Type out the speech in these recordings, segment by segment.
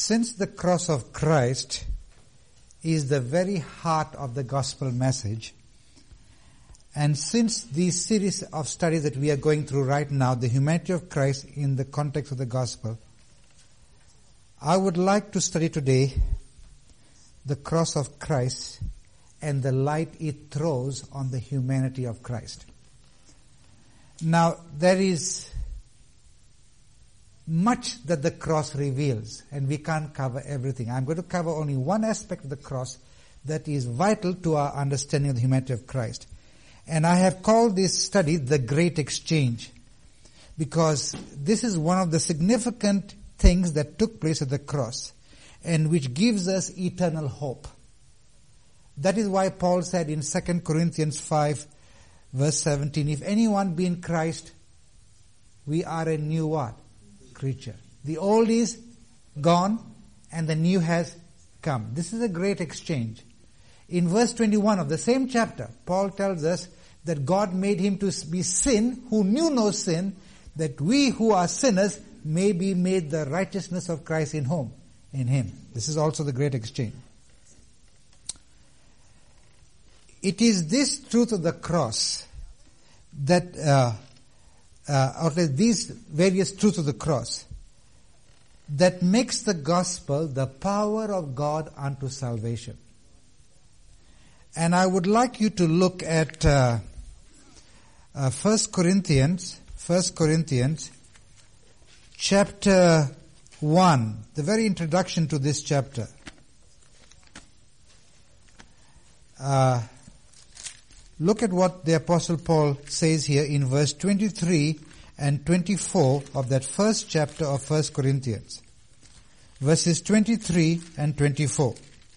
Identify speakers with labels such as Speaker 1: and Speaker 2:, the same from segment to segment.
Speaker 1: Since the cross of Christ is the very heart of the gospel message, and since these series of studies that we are going through right now, the humanity of Christ in the context of the gospel, I would like to study today the cross of Christ and the light it throws on the humanity of Christ. Now, there is much that the cross reveals, and we can't cover everything. I'm going to cover only one aspect of the cross that is vital to our understanding of the humanity of Christ. And I have called this study the Great Exchange, because this is one of the significant things that took place at the cross, and which gives us eternal hope. That is why Paul said in 2 Corinthians 5, verse 17, if anyone be in Christ, we are a new what? Creature. The old is gone and the new has come. This is a great exchange. In verse 21 of the same chapter, Paul tells us that God made him to be sin who knew no sin, that we who are sinners may be made the righteousness of Christ in whom? In him. This is also the great exchange. It is this truth of the cross that or these various truths of the cross that makes the gospel the power of God unto salvation. And I would like you to look at 1 Corinthians chapter 1, the very introduction to this chapter. Look at what the Apostle Paul says here in verse 23 and 24 of that first chapter of 1 Corinthians. Verses 23 and 24.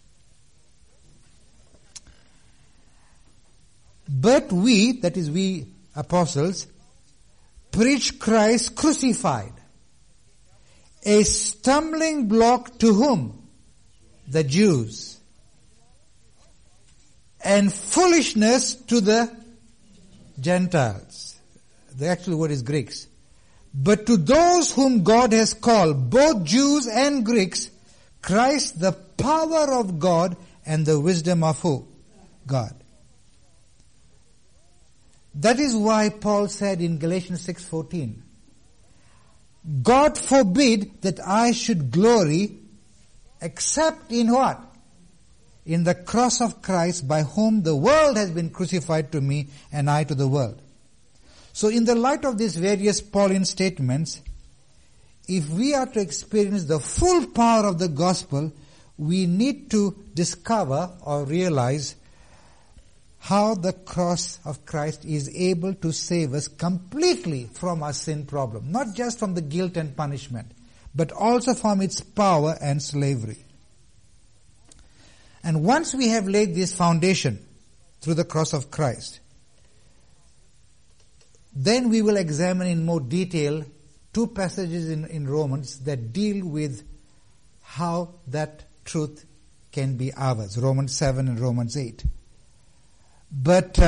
Speaker 1: But we, that is we apostles, preach Christ crucified, a stumbling block to whom? The Jews. And foolishness to the Gentiles. The actual word is Greeks. But to those whom God has called, both Jews and Greeks, Christ the power of God and the wisdom of who? God. That is why Paul said in Galatians 6:14, God forbid that I should glory except in what? In the cross of Christ, by whom the world has been crucified to me and I to the world. So in the light of these various Pauline statements, if we are to experience the full power of the gospel, we need to discover or realize how the cross of Christ is able to save us completely from our sin problem. Not just from the guilt and punishment, but also from its power and slavery. And once we have laid this foundation through the cross of Christ, then we will examine in more detail two passages in Romans that deal with how that truth can be ours. Romans 7 and Romans 8. But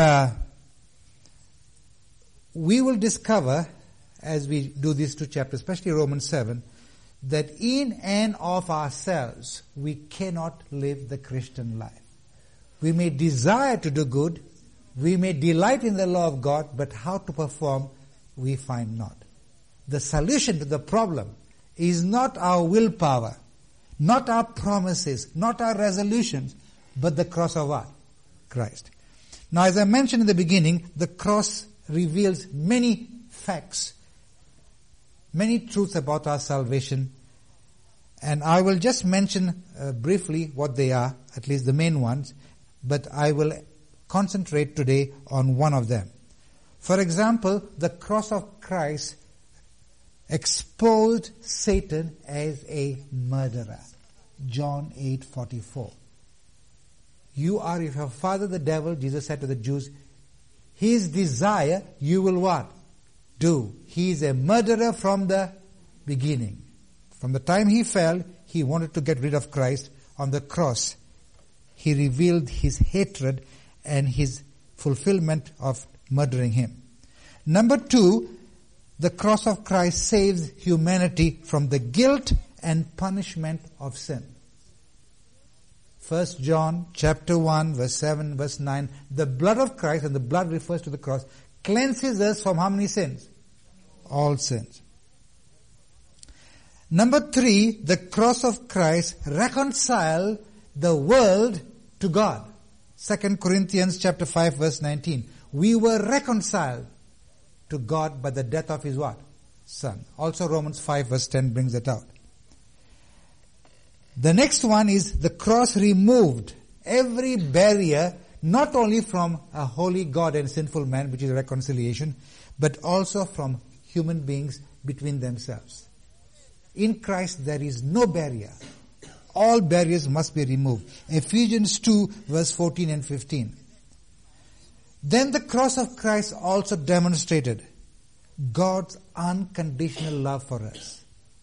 Speaker 1: we will discover, as we do these two chapters, especially Romans 7, that in and of ourselves we cannot live the Christian life. We may desire to do good, we may delight in the law of God, but how to perform we find not. The solution to the problem is not our willpower, not our promises, not our resolutions, but the cross of what? Christ. Now, as I mentioned in the beginning, the cross reveals many facts, many truths about our salvation, and I will just mention briefly what they are, at least the main ones, but I will concentrate today on one of them. For example, the cross of Christ exposed Satan as a murderer. John 8:44. You are of your father the devil, Jesus said to the Jews. His desire you will what? Do. He is a murderer from the beginning. From the time he fell, he wanted to get rid of Christ. On the cross, he revealed his hatred and his fulfillment of murdering him. Number two, the cross of Christ saves humanity from the guilt and punishment of sin. 1 John chapter 1, verse 7, verse 9, the blood of Christ, and the blood refers to the cross, cleanses us from how many sins? All sins. Number 3, the cross of Christ reconciled the world to God. 2 Corinthians chapter 5, verse 19. We were reconciled to God by the death of His what? Son. Also Romans 5, verse 10 brings it out. The next one is the cross removed every barrier, not only from a holy God and sinful man, which is reconciliation, but also from human beings between themselves. In Christ there is no barrier. All barriers must be removed. Ephesians 2, verse 14 and 15. Then the cross of Christ also demonstrated God's unconditional love for us.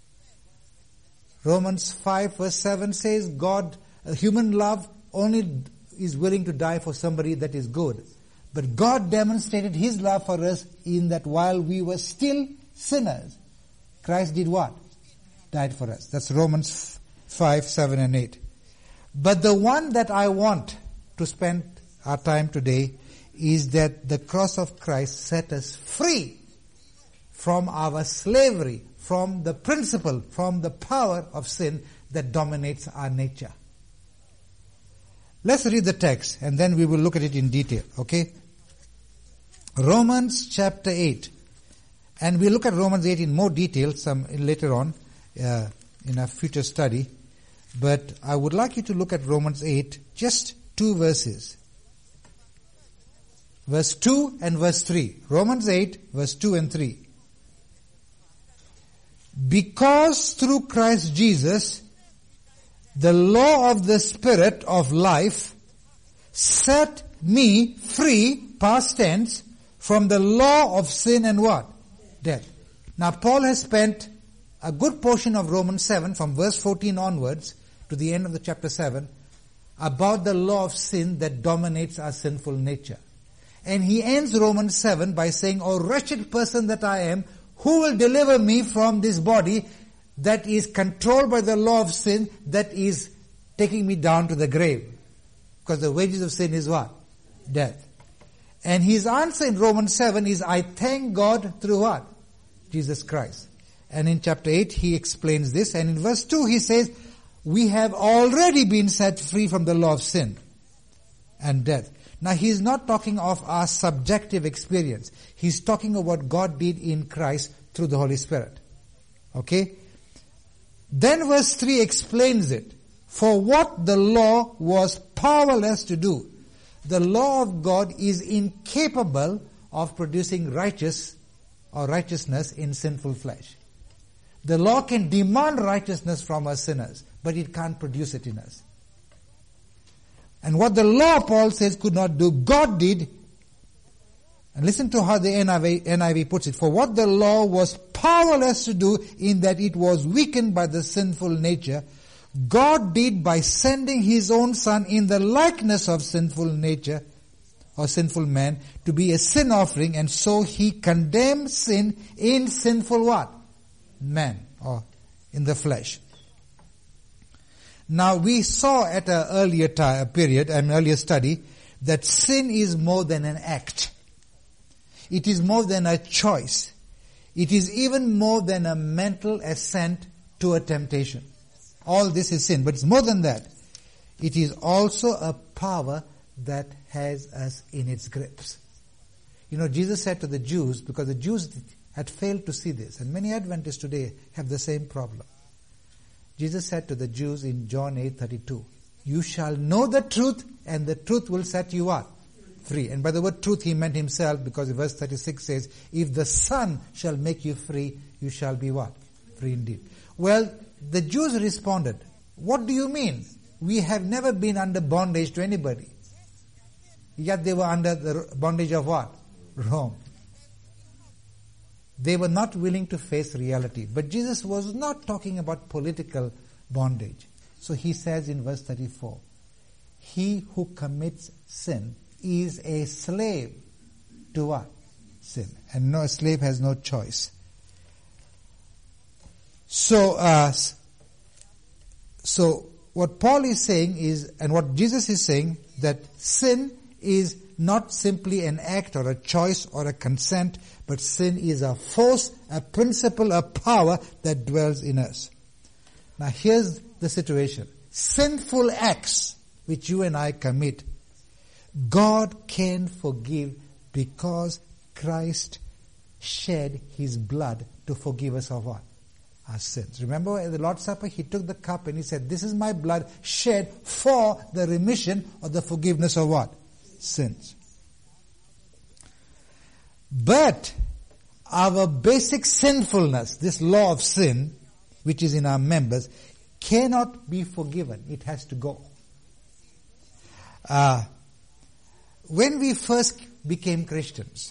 Speaker 1: Romans 5 verse 7 says human love only is willing to die for somebody that is good. But God demonstrated His love for us in that while we were still sinners, Christ did what? Died for us. That's Romans 5, 7 and 8. But the one that I want to spend our time today is that the cross of Christ set us free from our slavery, from the principle, from the power of sin that dominates our nature. Let's read the text and then we will look at it in detail, okay? Romans chapter 8. And we'll look at Romans 8 in more detail later on in a future study. But I would like you to look at Romans 8, just 2 verses. Verse 2 and verse 3. Romans 8, verse 2 and 3. Because through Christ Jesus, the law of the Spirit of life set me free, past tense, from the law of sin and what? Death. Now Paul has spent a good portion of Romans 7, from verse 14 onwards to the end of the chapter 7, about the law of sin that dominates our sinful nature. And he ends Romans 7 by saying, "O wretched person that I am, who will deliver me from this body that is controlled by the law of sin that is taking me down to the grave?" Because the wages of sin is what? Death. And his answer in Romans 7 is, "I thank God through what? Jesus Christ." And in chapter 8 he explains this. And in verse 2 he says, "We have already been set free from the law of sin and death." Now he's not talking of our subjective experience. He's talking of what God did in Christ through the Holy Spirit. Okay? Then verse 3 explains it. For what the law was powerless to do. The law of God is incapable of producing righteousness in sinful flesh. The law can demand righteousness from us sinners, but it can't produce it in us. And what the law, Paul says, could not do, God did. And listen to how the NIV puts it. For what the law was powerless to do, in that it was weakened by the sinful nature, God did by sending His own Son in the likeness of sinful nature, or sinful man, to be a sin offering, and so He condemned sin in sinful what? Man, or in the flesh. Now we saw at an earlier study, that sin is more than an act. It is more than a choice. It is even more than a mental assent to a temptation. All this is sin, but it's more than that. It is also a power that has us in its grips. You know, Jesus said to the Jews, because the Jews had failed to see this, and many Adventists today have the same problem. Jesus said to the Jews in John 8:32, "You shall know the truth, and the truth will set you what? Free." And by the word truth, he meant himself, because verse 36 says, "If the Son shall make you free, you shall be what? Free indeed." Well, the Jews responded, "What do you mean? We have never been under bondage to anybody." Yet they were under the bondage of what? Rome. They were not willing to face reality. But Jesus was not talking about political bondage. So he says in verse 34, "He who commits sin is a slave to what? Sin. And a slave has no choice." So So what Paul is saying is, and what Jesus is saying, that sin is not simply an act or a choice or a consent, but sin is a force, a principle, a power that dwells in us. Now here's the situation. Sinful acts which you and I commit, God can forgive because Christ shed His blood to forgive us of what? Our sins. Remember at the Lord's Supper, He took the cup and He said, this is my blood shed for the remission or the forgiveness of what? Sins. But our basic sinfulness, this law of sin, which is in our members, cannot be forgiven. It has to go. When we first became Christians,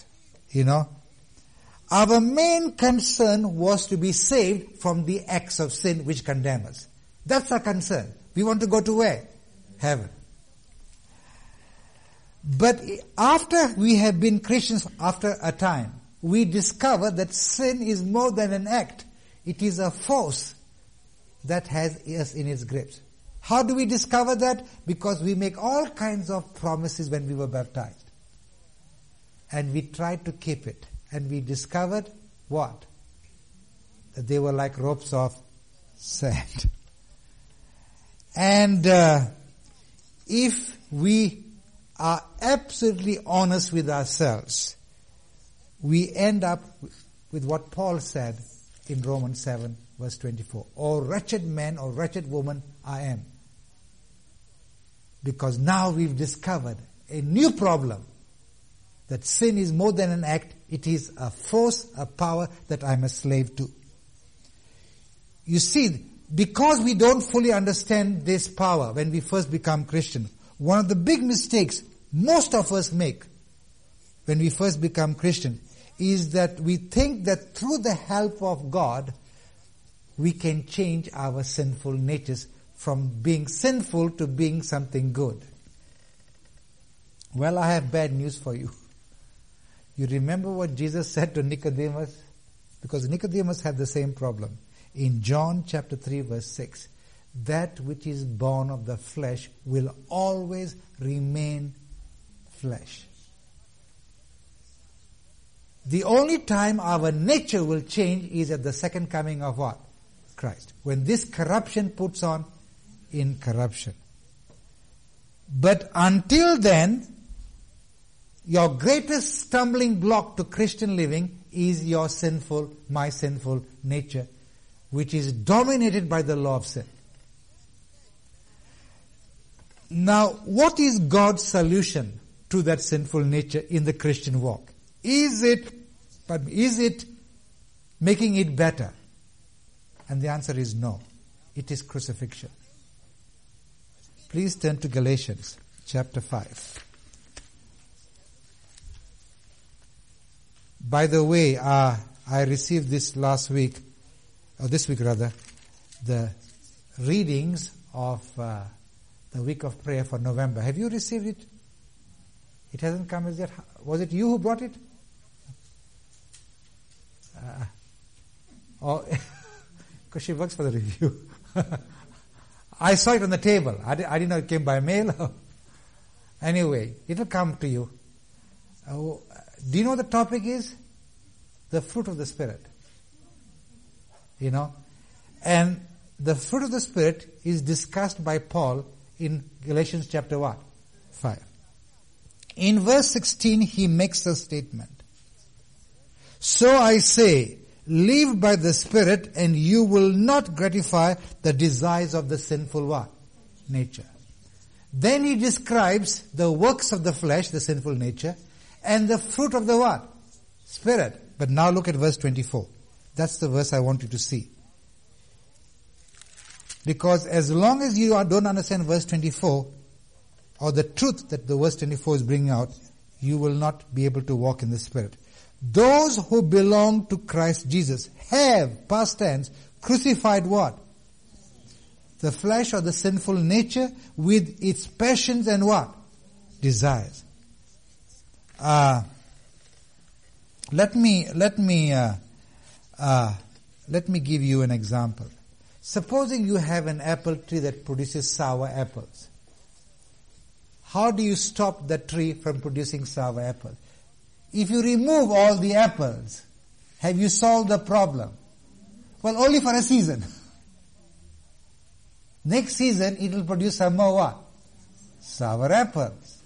Speaker 1: our main concern was to be saved from the acts of sin which condemn us. That's our concern. We want to go to where? Heaven. But after we have been Christians after a time, we discover that sin is more than an act. It is a force that has us in its grips. How do we discover that? Because we make all kinds of promises when we were baptized. And we tried to keep it. And we discovered what? That they were like ropes of sand. And if we are absolutely honest with ourselves, we end up with what Paul said in Romans 7 verse 24. Oh wretched man or wretched woman I am. Because now we've discovered a new problem. That sin is more than an act. It is a force, a power that I'm a slave to. You see, because we don't fully understand this power when we first become Christian, one of the big mistakes most of us make when we first become Christian is that we think that through the help of God, we can change our sinful natures from being sinful to being something good. Well, I have bad news for you. You remember what Jesus said to Nicodemus? Because Nicodemus had the same problem. In John chapter 3 verse 6, that which is born of the flesh will always remain flesh. The only time our nature will change is at the second coming of what? Christ. When this corruption puts on incorruption. But until then, your greatest stumbling block to Christian living is my sinful nature, which is dominated by the law of sin. Now, what is God's solution to that sinful nature in the Christian walk? Is it making it better? And the answer is no. It is crucifixion. Please turn to Galatians chapter 5. By the way, I received this this week, the readings of the week of prayer for November. Have you received it? It hasn't come as yet. Was it you who brought it? Because she works for the review. I saw it on the table. I didn't know it came by mail. Anyway, it'll come to you. Do you know what the topic is? The fruit of the Spirit. And the fruit of the Spirit is discussed by Paul in Galatians chapter what? 5. In verse 16, he makes a statement. So I say, live by the Spirit and you will not gratify the desires of the sinful what? Nature. Then he describes the works of the flesh, the sinful nature, and the fruit of the what? Spirit. But now look at verse 24. That's the verse I want you to see. Because as long as you don't understand verse 24, or the truth that the verse 24 is bringing out, you will not be able to walk in the Spirit. Those who belong to Christ Jesus have, past tense, crucified what? The flesh or the sinful nature with its passions and what? Desires. Let me give you an example. Supposing you have an apple tree that produces sour apples. How do you stop the tree from producing sour apples? If you remove all the apples, have you solved the problem? Well, only for a season. Next season, it will produce some more what? Sour apples.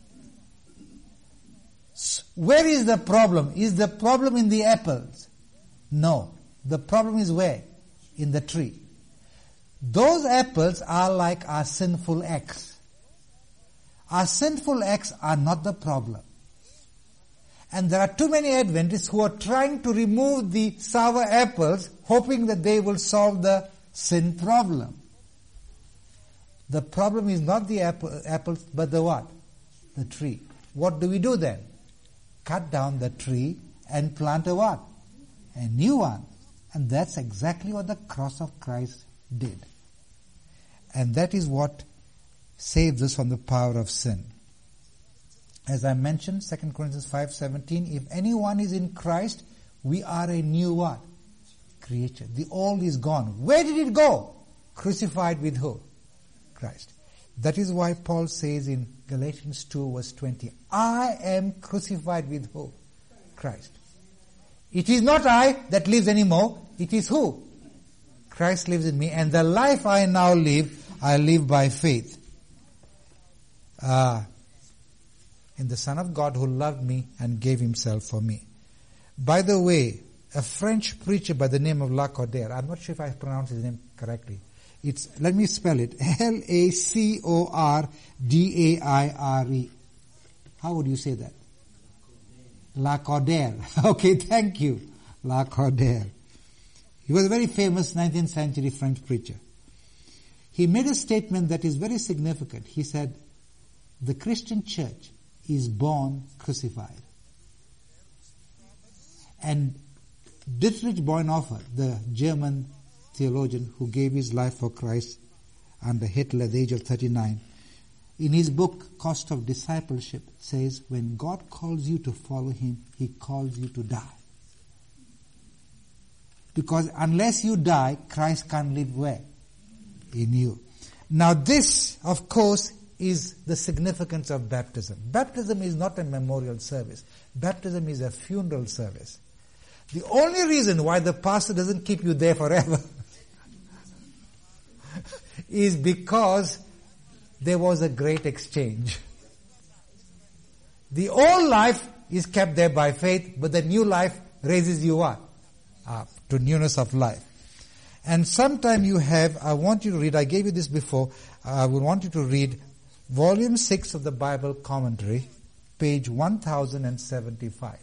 Speaker 1: Where is the problem? Is the problem in the apples? No. The problem is where? In the tree. Those apples are like our sinful acts. Our sinful acts are not the problem. And there are too many Adventists who are trying to remove the sour apples, hoping that they will solve the sin problem. The problem is not the apples, but the what? The tree. What do we do then? Cut down the tree and plant a what? A new one. And that's exactly what the cross of Christ did. And that is what saves us from the power of sin. As I mentioned, 2 Corinthians 5:17, if anyone is in Christ, we are a new what? Creature. The old is gone. Where did it go? Crucified with who? Christ. That is why Paul says in Galatians 2 verse 20, I am crucified with who? Christ. It is not I that lives anymore. It is who? Christ lives in me. And the life I now live, I live by faith. In the Son of God who loved me and gave himself for me. By the way, a French preacher by the name of Lacordaire, I'm not sure if I pronounced his name correctly. Let me spell it, Lacordaire. How would you say that? Lacordaire. Okay, thank you. Lacordaire. He was a very famous 19th century French preacher. He made a statement that is very significant. He said, the Christian church is born crucified. And Dietrich Bonhoeffer, the German theologian who gave his life for Christ under Hitler at the age of 39, in his book, Cost of Discipleship, says, when God calls you to follow him, he calls you to die. Because unless you die, Christ can't live where? In you. Now this, of course, is the significance of baptism. Baptism is not a memorial service. Baptism is a funeral service. The only reason why the pastor doesn't keep you there forever is because there was a great exchange. The old life is kept there by faith, but the new life raises you what? Up to newness of life. And sometime you have, I want you to read, I gave you this before, I would want you to read Volume 6 of the Bible Commentary, page 1075.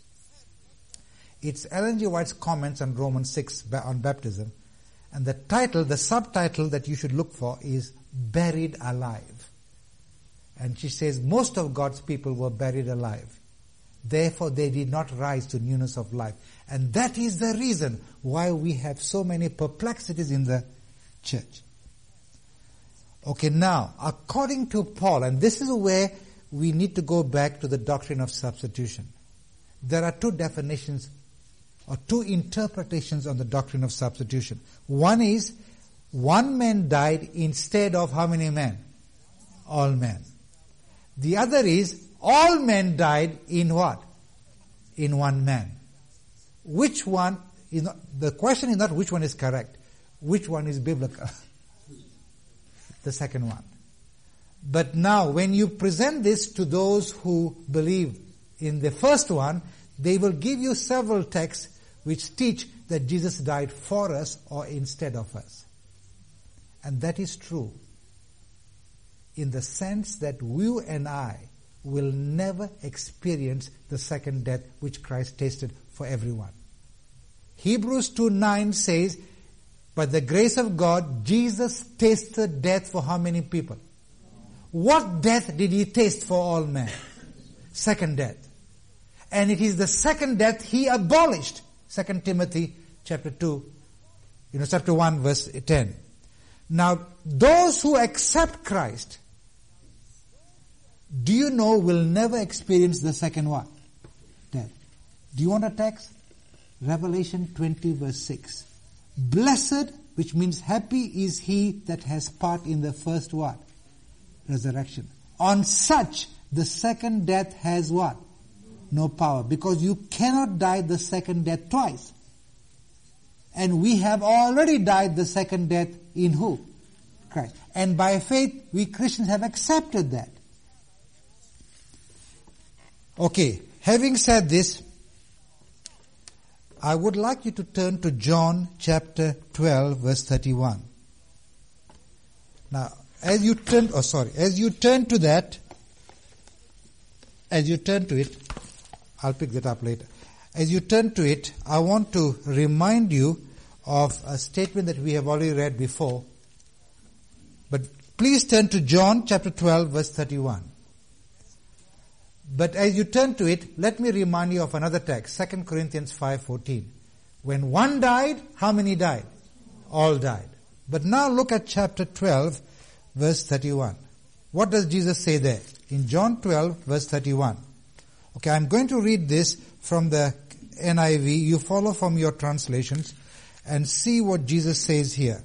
Speaker 1: It's Ellen G. White's comments on Romans 6 on baptism. And the title, the subtitle that you should look for is Buried Alive. And she says most of God's people were buried alive. Therefore they did not rise to newness of life. And that is the reason why we have so many perplexities in the church. Okay, now, according to Paul, and this is where we need to go back to the doctrine of substitution. There are two definitions or two interpretations on the doctrine of substitution. One is, one man died instead of how many men? All men. The other is, all men died in what? In one man. Which one is not, the question is not which one is correct, which one is biblical. The second one. But now, when you present this to those who believe in the first one, they will give you several texts which teach that Jesus died for us or instead of us. And that is true in the sense that you and I will never experience the second death which Christ tasted for everyone. Hebrews 2:9 says, by the grace of God, Jesus tasted death for how many people? What death did he taste for all men? Second death. And it is the second death he abolished. 2 Timothy chapter 2, chapter 1 verse 10. Now, those who accept Christ, do you know will never experience the second what? Death. Do you want a text? Revelation 20 verse 6. Blessed which means happy is he that has part in the first what? Resurrection. On such, the second death has what? No power. Because you cannot die the second death twice. And we have already died the second death in who? Christ. And by faith, we Christians have accepted that. Okay, having said this, I would like you to turn to John chapter 12 verse 31. Now, as you turn to it, I'll pick that up later. As you turn to it, I want to remind you of a statement that we have already read before. But please turn to John chapter 12 verse 31. But as you turn to it, let me remind you of another text, 2 Corinthians 5:14. When one died, how many died? All died. But now look at chapter 12 verse 31. What does Jesus say there? In John 12 verse 31. Okay, I'm going to read this from the NIV. You follow from your translations and see what Jesus says here.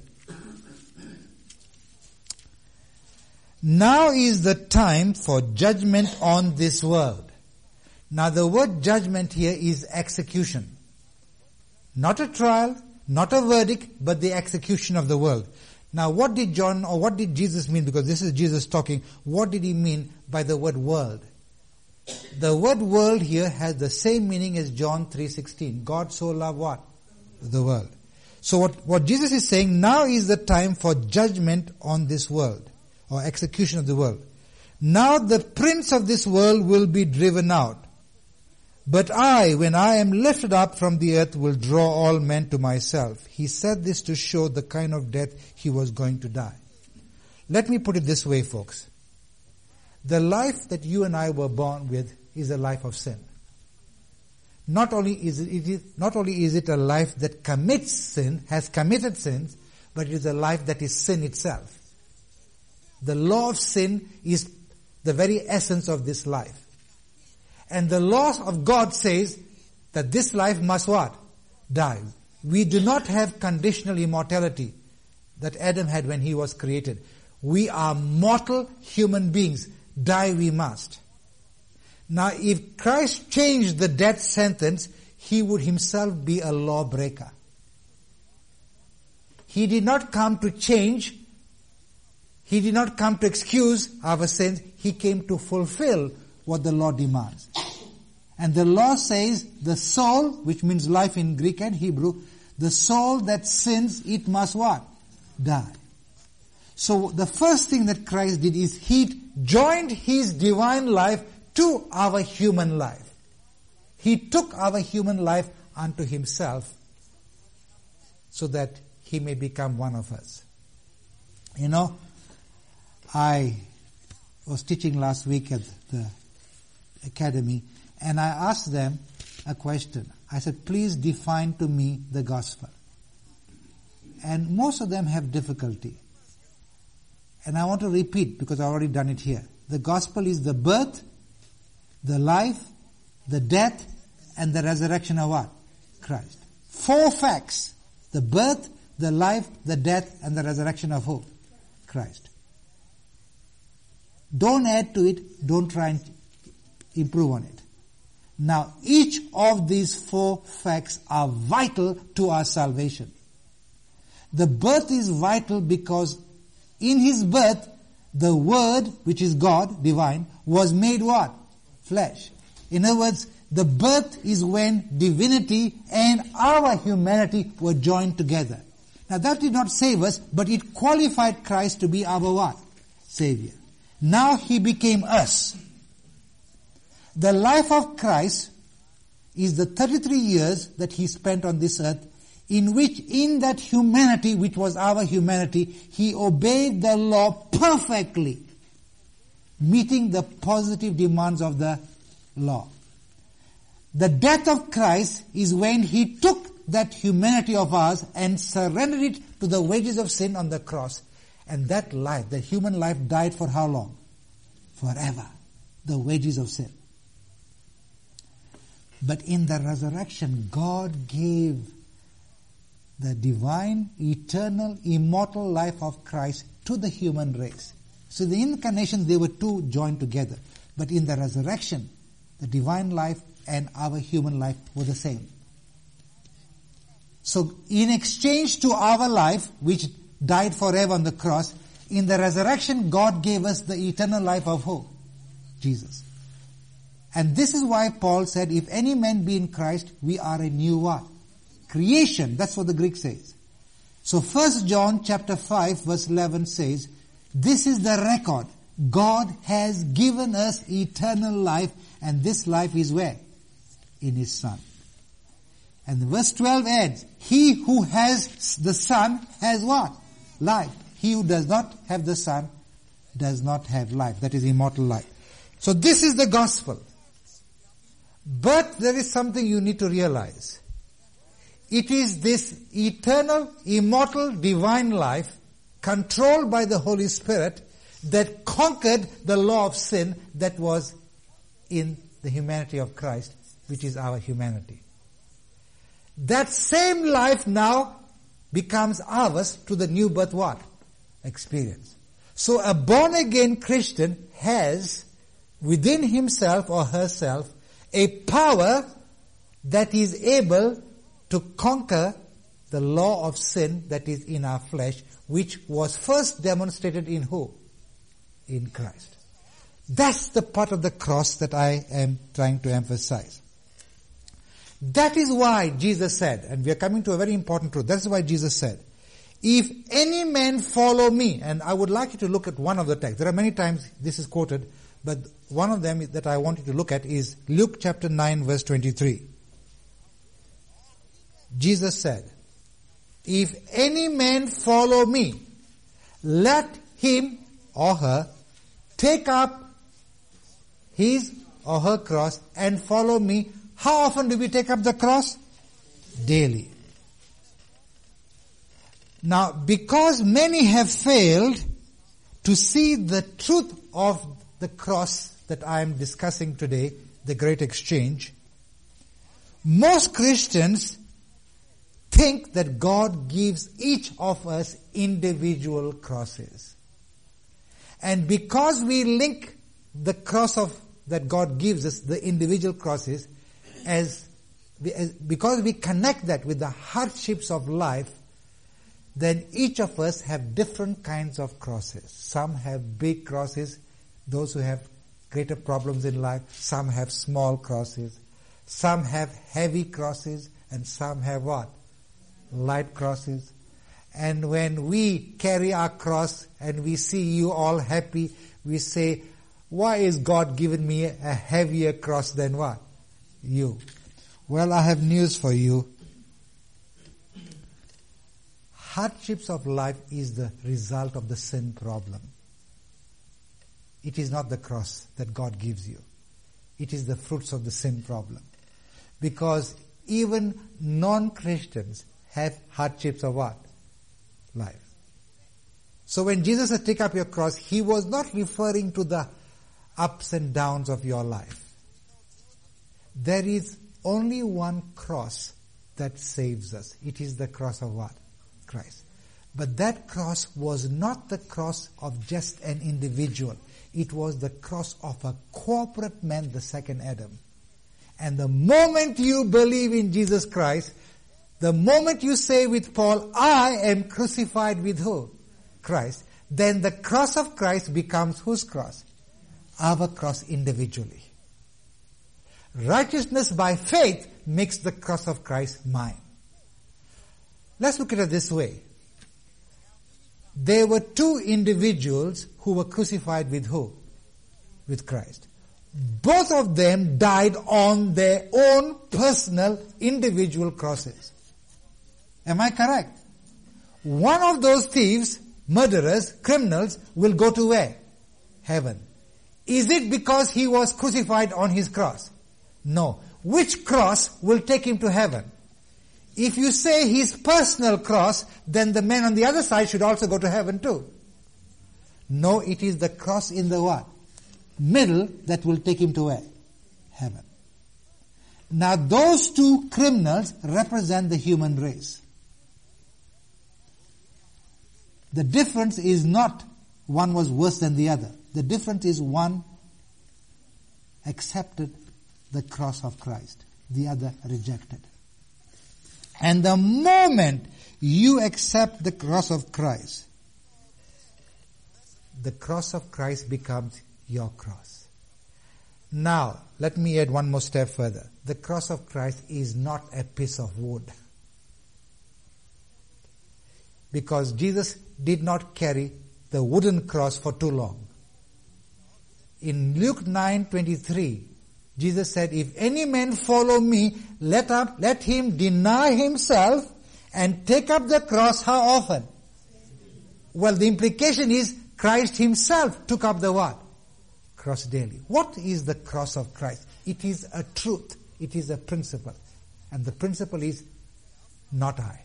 Speaker 1: Now is the time for judgment on this world. Now the word judgment here is execution. Not a trial, not a verdict, but the execution of the world. Now what did Jesus mean? Because this is Jesus talking. What did he mean by the word world? The word world here has the same meaning as John 3:16. God so loved what? The world. So what Jesus is saying, now is the time for judgment on this world, or execution of the world. Now the prince of this world will be driven out. But I, when I am lifted up from the earth, will draw all men to myself. He said this to show the kind of death he was going to die. Let me put it this way, folks. The life that you and I were born with is a life of sin. Not only is it a life that commits sin, has committed sins, but it is a life that is sin itself. The law of sin is the very essence of this life. And the law of God says that this life must what? Die. We do not have conditional immortality that Adam had when he was created. We are mortal human beings. Die we must. Now if Christ changed the death sentence, he would himself be a lawbreaker. He did not come to change. He did not come to excuse our sins. He came to fulfill what the law demands. And the law says the soul, which means life in Greek and Hebrew, the soul that sins, it must what? Die. So the first thing that Christ did is he joined his divine life to our human life. He took our human life unto himself so that he may become one of us. You know, I was teaching last week at the academy, and I asked them a question. I said, please define to me the gospel. And most of them have difficulty. And I want to repeat because I've already done it here. The gospel is the birth, the life, the death, and the resurrection of what? Christ. 4 facts. The birth, the life, the death, and the resurrection of who? Christ. Don't add to it. Don't try and improve on it. Now, each of these 4 facts are vital to our salvation. The birth is vital because in his birth, the Word, which is God, divine, was made what? Flesh. In other words, the birth is when divinity and our humanity were joined together. Now that did not save us, but it qualified Christ to be our what? Savior. Now he became us. The life of Christ is the 33 years that he spent on this earth, in which in that humanity, which was our humanity, he obeyed the law perfectly, meeting the positive demands of the law. The death of Christ is when he took that humanity of ours and surrendered it to the wages of sin on the cross. And that life, the human life, died for how long? Forever. The wages of sin. But in the resurrection, God gave the divine, eternal, immortal life of Christ to the human race. So in the incarnation they were two joined together. But in the resurrection, the divine life and our human life were the same. So in exchange to our life, which died forever on the cross, in the resurrection God gave us the eternal life of who? Jesus. And this is why Paul said, if any man be in Christ, we are a new what? Creation. That's what the Greek says. So 1 John chapter 5 verse 11 says, this is the record. God has given us eternal life, and this life is where? In His Son. And verse 12 adds, he who has the Son has what? Life. He who does not have the Son does not have life. That is immortal life. So this is the gospel. But there is something you need to realize. It is this eternal, immortal, divine life controlled by the Holy Spirit that conquered the law of sin that was in the humanity of Christ, which is our humanity. That same life now becomes ours to the new birth what? Experience. So a born again Christian has within himself or herself a power that is able to conquer the law of sin that is in our flesh, which was first demonstrated in who? In Christ. That's the part of the cross that I am trying to emphasize. That is why Jesus said, and we are coming to a very important truth, that's why Jesus said, if any man follow me, and I would like you to look at one of the texts. There are many times this is quoted, but one of them that I want you to look at is Luke chapter 9 verse 23. Jesus said, if any man follow me, let him or her take up his or her cross and follow me. How often do we take up the cross? Daily. Now, because many have failed to see the truth of the cross that I am discussing today, the great exchange, most Christians think that God gives each of us individual crosses. And because we link the cross that God gives us, the individual crosses, because we connect that with the hardships of life, then each of us have different kinds of crosses. Some have big crosses, those who have greater problems in life. Some have small crosses. Some have heavy crosses, and some have what? Light crosses. And when we carry our cross and we see you all happy, we say, why is God giving me a heavier cross than what? You. Well, I have news for you. Hardships of life is the result of the sin problem. It is not the cross that God gives you. It is the fruits of the sin problem. Because even non-Christians have hardships of what? Life. So when Jesus said, take up your cross, He was not referring to the ups and downs of your life. There is only one cross that saves us. It is the cross of what? Christ. But that cross was not the cross of just an individual. It was the cross of a corporate man, the second Adam. And the moment you believe in Jesus Christ, the moment you say with Paul, I am crucified with who? Christ. Then the cross of Christ becomes whose cross? Our cross individually. Righteousness by faith makes the cross of Christ mine. Let's look at it this way. There were two individuals who were crucified with who? With Christ. Both of them died on their own personal individual crosses. Am I correct? One of those thieves, murderers, criminals will go to where? Heaven. Is it because he was crucified on his cross? No. Which cross will take him to heaven? If you say his personal cross, then the man on the other side should also go to heaven too. No, it is the cross in the what? Middle that will take him to where? Heaven. Now those two criminals represent the human race. The difference is not one was worse than the other. The difference is one accepted the cross of Christ, the other rejected. And the moment you accept the cross of Christ, the cross of Christ becomes your cross. Now, let me add one more step further. The cross of Christ is not a piece of wood. Because Jesus did not carry the wooden cross for too long. In Luke 9:23, Jesus said, if any man follow me, let him deny himself and take up the cross how often? Well, the implication is Christ himself took up the what? Cross daily. What is the cross of Christ? It is a truth. It is a principle. And the principle is not I.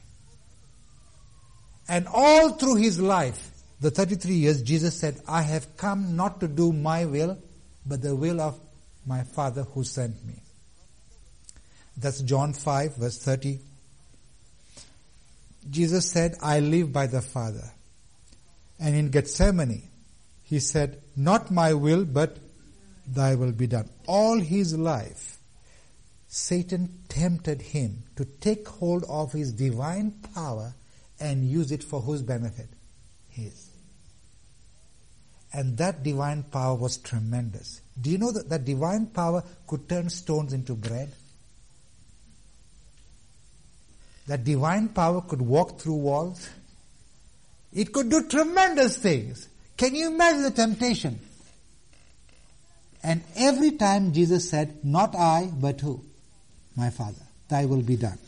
Speaker 1: And all through his life, the 33 years, Jesus said, I have come not to do my will, but the will of my Father who sent me. That's John 5 verse 30. Jesus said, I live by the Father. And in Gethsemane, he said, not my will, but thy will be done. All his life, Satan tempted him to take hold of his divine power and use it for whose benefit? His. And that divine power was tremendous. Do you know that that divine power could turn stones into bread? That divine power could walk through walls. It could do tremendous things. Can you imagine the temptation? And every time Jesus said, not I, but who? My Father. Thy will be done.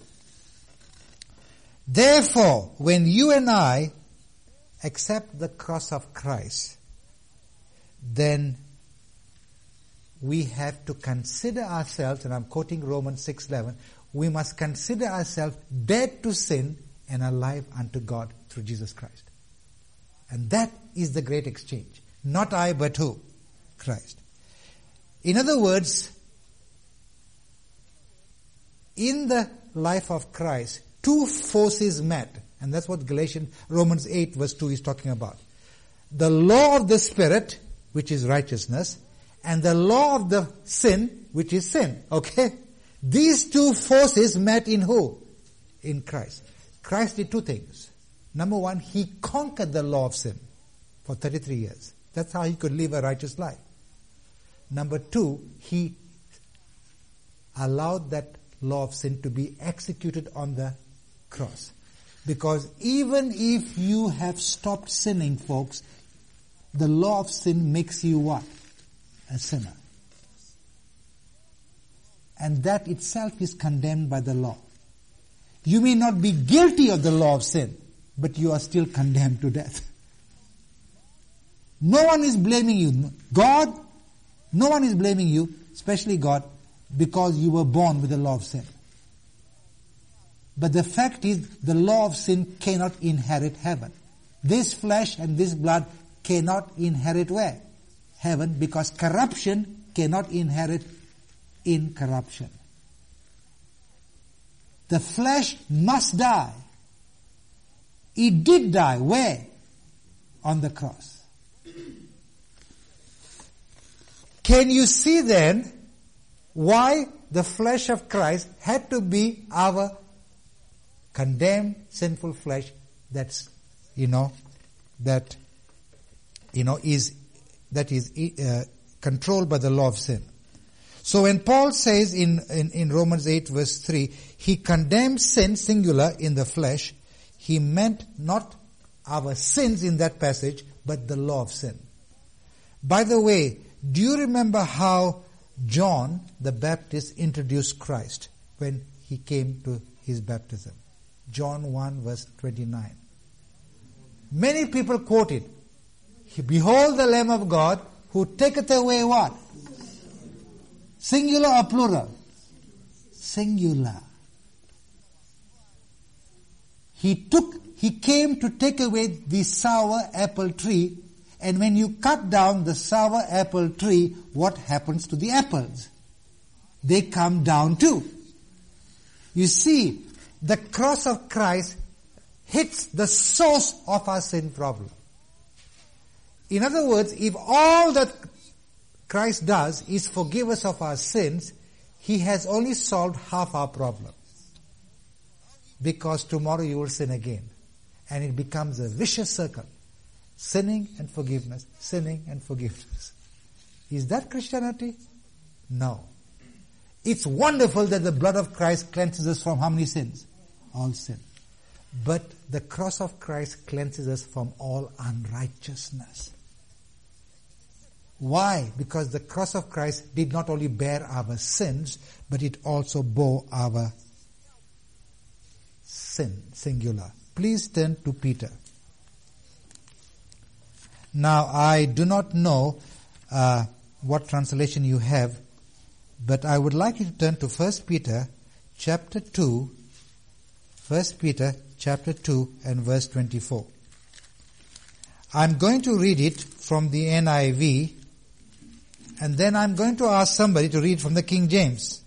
Speaker 1: Therefore, when you and I accept the cross of Christ, then we have to consider ourselves, and I'm quoting Romans 6:11, we must consider ourselves dead to sin and alive unto God through Jesus Christ. And that is the great exchange. Not I, but who? Christ. In other words, in the life of Christ, two forces met. And that's what Romans 8 verse 2 is talking about. The law of the Spirit, which is righteousness, and the law of the sin, which is sin. Okay? These two forces met in who? In Christ. Christ did two things. Number one, he conquered the law of sin for 33 years. That's how he could live a righteous life. Number two, he allowed that law of sin to be executed on the cross. Because even if you have stopped sinning, folks, the law of sin makes you what? A sinner. And that itself is condemned by the law. You may not be guilty of the law of sin, but you are still condemned to death. No one is blaming you. No one is blaming you, especially God, because you were born with the law of sin. But the fact is, the law of sin cannot inherit heaven. This flesh and this blood cannot inherit where? Heaven, because corruption cannot inherit incorruption. The flesh must die. It did die. Where? On the cross. Can you see then why the flesh of Christ had to be our condemned sinful flesh is controlled by the law of sin. So when Paul says in Romans 8 verse 3, he condemned sin, singular, in the flesh, he meant not our sins in that passage, but the law of sin. By the way, do you remember how John the Baptist introduced Christ when he came to his baptism? John 1 verse 29. Many people quote it. Behold the Lamb of God who taketh away what? Singular or plural? Singular. He came to take away the sour apple tree, and when you cut down the sour apple tree, what happens to the apples? They come down too. You see, the cross of Christ hits the source of our sin problem. In other words, if all that Christ does is forgive us of our sins, He has only solved half our problem. Because tomorrow you will sin again. And it becomes a vicious circle. Sinning and forgiveness, sinning and forgiveness. Is that Christianity? No. It's wonderful that the blood of Christ cleanses us from how many sins? All sin. But the cross of Christ cleanses us from all unrighteousness. Why? Because the cross of Christ did not only bear our sins, but it also bore our sin, singular. Please turn to Peter. Now, I do not know what translation you have, but I would like you to turn to 1 Peter chapter 2, 1 Peter chapter 2 and verse 24. I'm going to read it from the NIV, and then I'm going to ask somebody to read from the King James.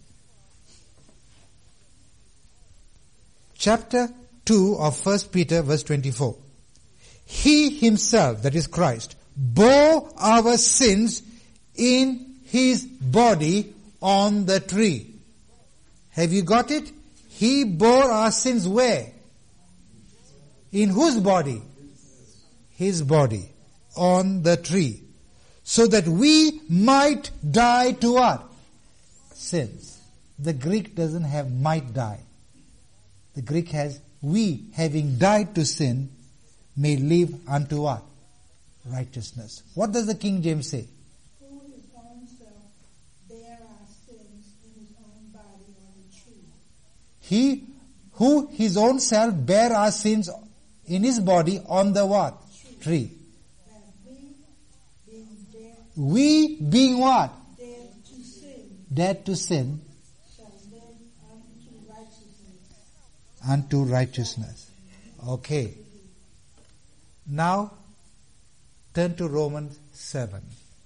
Speaker 1: Chapter 2 of 1 Peter verse 24. He himself, that is Christ, bore our sins in his body on the tree. Have you got it? He bore our sins where? In whose body? His body. On the tree. So that we might die to what? Sins. The Greek doesn't have might die. The Greek has we, having died to sin, may live unto what? Righteousness. What does the King James say?
Speaker 2: Who his own self bare our sins in his own body on the tree.
Speaker 1: He who his own self bare our sins in his body on the what? Tree.
Speaker 2: That we, being dead,
Speaker 1: We being what?
Speaker 2: dead to sin,
Speaker 1: Dead to sin.
Speaker 2: shall live unto righteousness.
Speaker 1: Unto righteousness. Okay. Now, turn to Romans 7.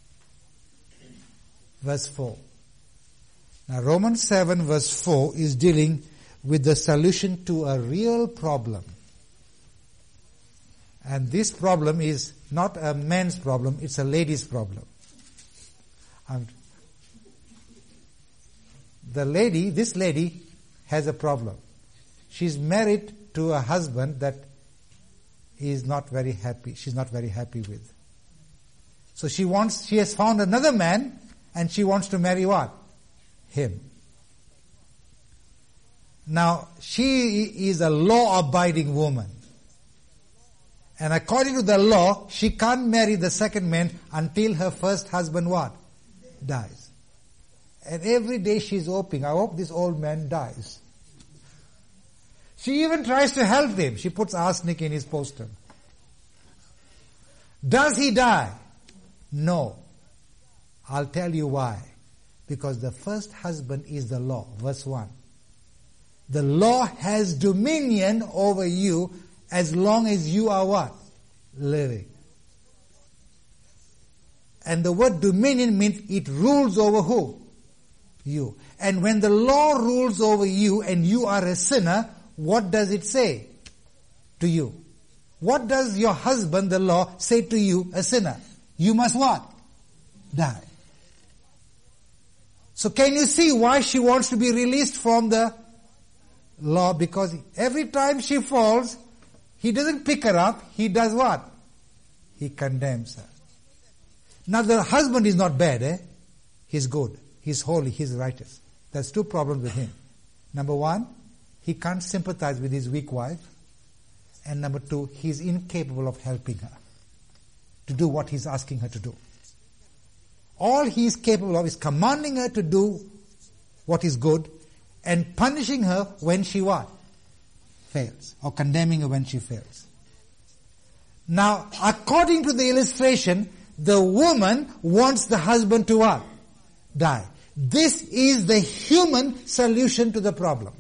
Speaker 1: Verse 4. Now, Romans 7 verse 4 is dealing with the solution to a real problem. And this problem is not a man's problem, it's a lady's problem. This lady has a problem. She's married to a husband that is not very happy. She's not very happy with. So she has found another man and she wants to marry what? Him. Now, she is a law-abiding woman. And according to the law, she can't marry the second man until her first husband what? Dies. And every day she's hoping, I hope this old man dies. She even tries to help him. She puts arsenic in his postern. Does he die? No. I'll tell you why. Because the first husband is the law. Verse 1. The law has dominion over you as long as you are what? Living. And the word dominion means it rules over who? You. And when the law rules over you and you are a sinner, what does it say to you? What does your husband, the law, say to you, a sinner? You must what? Die. So can you see why she wants to be released from the law? Because every time she falls, he doesn't pick her up. He does what? He condemns her. Now the husband is not bad, eh? He's good. He's holy. He's righteous. There's two problems with him. Number one, he can't sympathize with his weak wife. And number two, he's incapable of helping her to do what he's asking her to do. All he's capable of is commanding her to do what is good and punishing her when she what? Fails. Or condemning her when she fails. Now, according to the illustration, the woman wants the husband to what? Die. This is the human solution to the problem.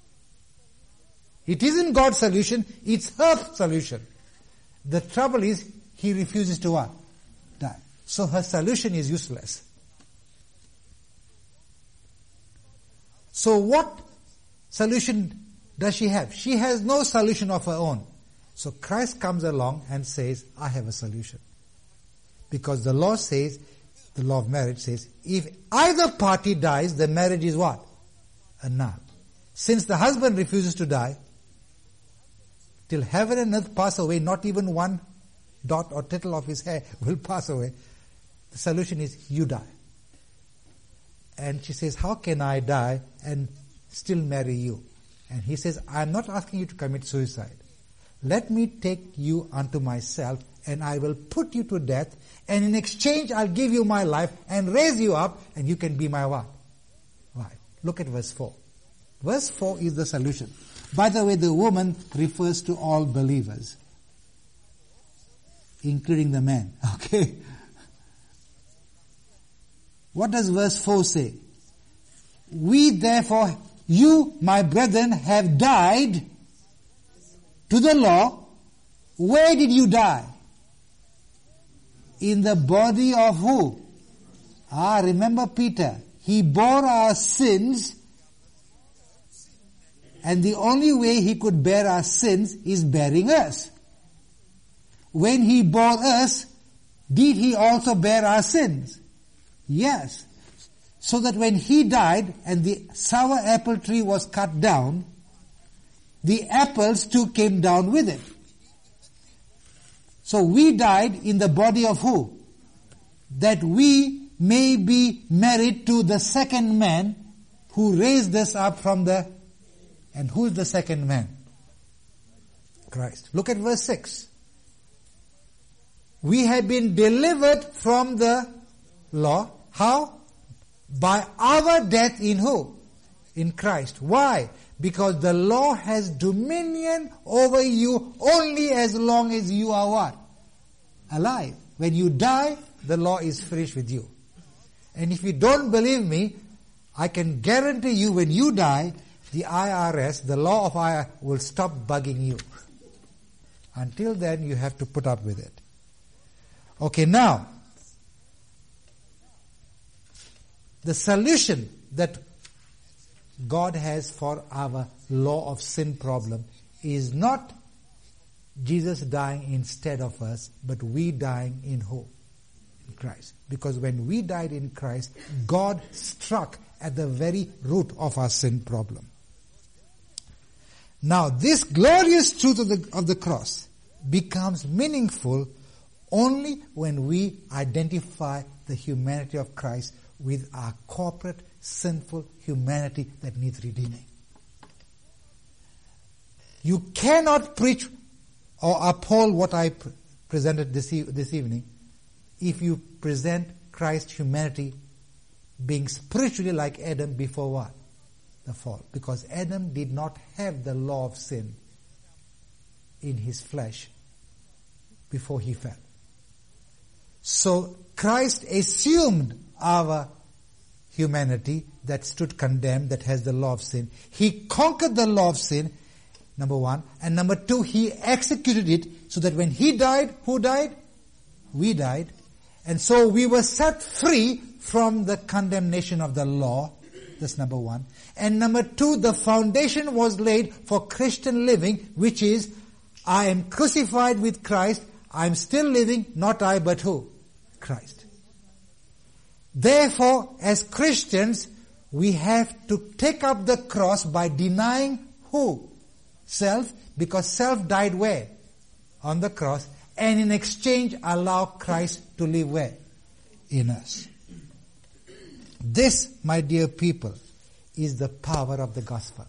Speaker 1: It isn't God's solution, it's her solution. The trouble is, he refuses to what? Die. So her solution is useless. So what solution does she have? She has no solution of her own. So Christ comes along and says, I have a solution. Because the law says, the law of marriage says, if either party dies, the marriage is what? Annulled. Since the husband refuses to die, till heaven and earth pass away, not even one dot or tittle of his hair will pass away. The solution is, you die. And she says, how can I die and still marry you? And he says, I'm not asking you to commit suicide. Let me take you unto myself, and I will put you to death, and in exchange I'll give you my life and raise you up, and you can be my what? Wife. Look at verse 4. Verse 4 is the solution. By the way, the woman refers to all believers, including the man. Okay? What does verse 4 say? We therefore, you, my brethren, have died to the law. Where did you die? In the body of who? Remember Peter. He bore our sins, and the only way he could bear our sins is bearing us. When he bore us, did he also bear our sins? Yes. So that when he died and the sour apple tree was cut down, the apples too came down with it. So we died in the body of who? That we may be married to the second man who raised us up from the... And who is the second man? Christ. Look at verse 6. We have been delivered from the law. How? By our death in who? In Christ. Why? Because the law has dominion over you only as long as you are what? Alive. When you die, the law is finished with you. And if you don't believe me, I can guarantee you when you die, the IRS, the law of IRS, will stop bugging you. Until then, you have to put up with it. Okay, now, the solution that God has for our law of sin problem is not Jesus dying instead of us, but we dying in who? In Christ. Because when we died in Christ, God struck at the very root of our sin problem. Now, this glorious truth of the cross becomes meaningful only when we identify the humanity of Christ with our corporate, sinful humanity that needs redeeming. You cannot preach or uphold what I presented this evening if you present Christ's humanity being spiritually like Adam before what? The fall. Because Adam did not have the law of sin in his flesh before he fell. So Christ assumed our humanity that stood condemned, that has the law of sin. He conquered the law of sin, number one. And number two, he executed it so that when he died, who died? We died. And so we were set free from the condemnation of the law. That's number one. And number two, the foundation was laid for Christian living, which is, I am crucified with Christ. I am still living, not I, but who? Christ. Therefore, as Christians, we have to take up the cross by denying who? Self, because self died where? On the cross. And in exchange, allow Christ to live where? In us. This, my dear people, is the power of the gospel.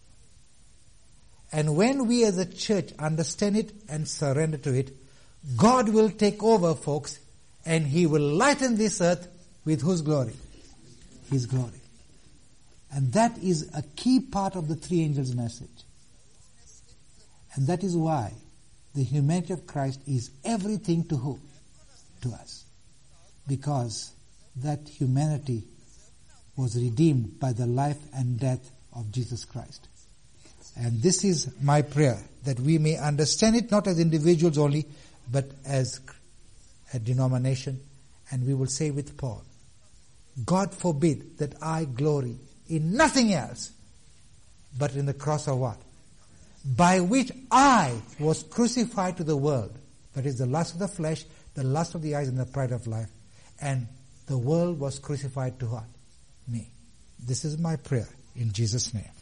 Speaker 1: And when we as a church understand it and surrender to it, God will take over, folks, and He will lighten this earth with whose glory? His glory. And that is a key part of the three angels' message. And that is why the humanity of Christ is everything to who? To us. Because that humanity was redeemed by the life and death of Jesus Christ. And this is my prayer, that we may understand it not as individuals only, but as a denomination. And we will say with Paul, God forbid that I glory in nothing else but in the cross of what? by which I was crucified to the world. That is the lust of the flesh, the lust of the eyes, and the pride of life. And the world was crucified to what? Me. This is my prayer in Jesus' name.